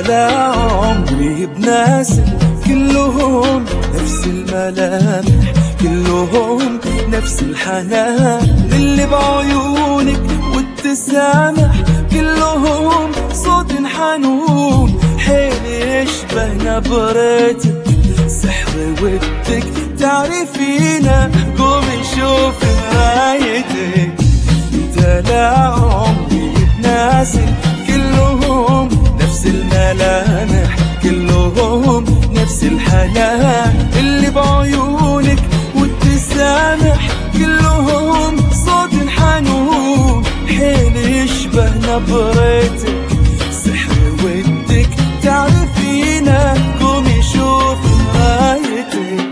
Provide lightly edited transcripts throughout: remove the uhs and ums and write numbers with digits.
لا عمري بناسي كلهم نفس الملامح، كلهم نفس الحنان اللي بعيونك والتسامح، كلهم صوت حنون حيل يشبه نبرتك، سحر ودك تعرفينا قومي شوفي مرايتك. انت لا عمري بناسي كلهم نفس الملامح، كلهم نفس الحنان اللي بعيونك والتسامح، كلهم صوت حنون حين يشبه نبرتك، سحر ودك تعرفينا قومي شوفي مرايتك.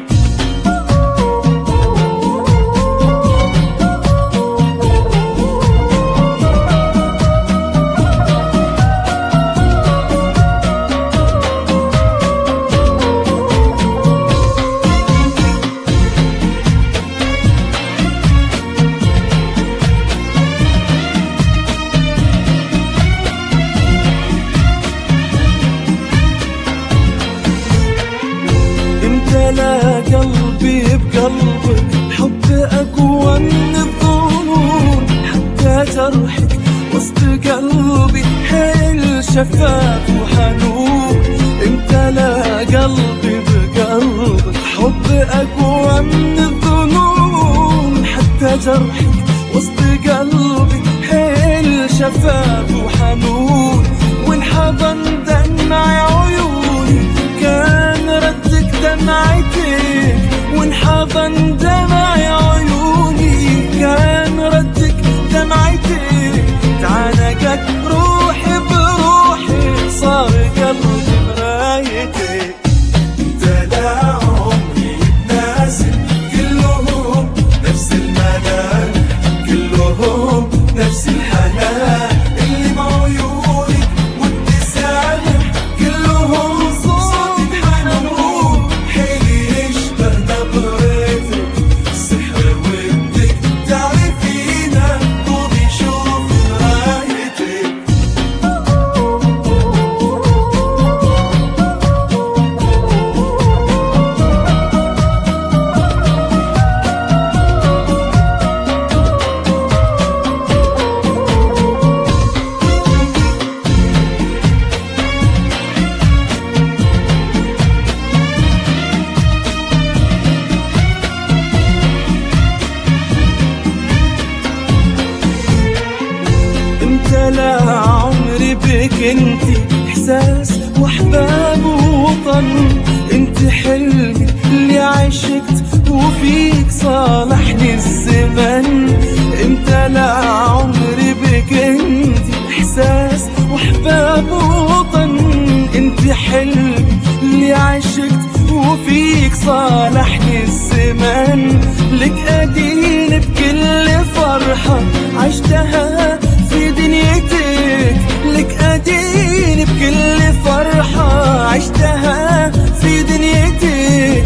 لا قلبي بقلبك حب أقوى من الظنون، حتى جرحك وسط قلبي حيل شفاف وحنون. انت لا قلبي بقلبك حب أقوى من الظنون، حتى جرحك وسط قلبي حيل شفاف وحنون. وانحضن دمع عيوني كان ردك دمعتك، وانحضن دمع عيوني كان ردك دمعتك، تعانقت روحي بروحي صار قلبي مرايتك. انت لا عمري بناسي كلهم نفس الملامح، كلهم نفس الحنان اللي بعيونك والتسامح، كلهم صوت حنون حين يشبه نبرتك، سحر ودك تعرفينا قومي شوفي مرايتك. لا عمري بك انتي احساس واحباب ووطن، انتي حلمي اللي عشقت وفيك صالحني الزمن. انت لا عمري بك انتي احساس واحباب ووطن، انتي حلمي اللي عشقت وفيك صالحني الزمن. لك ادين بكل فرحة عشتها في دنيتك، لك أدين بكل فرحة عشتها في دنيتك،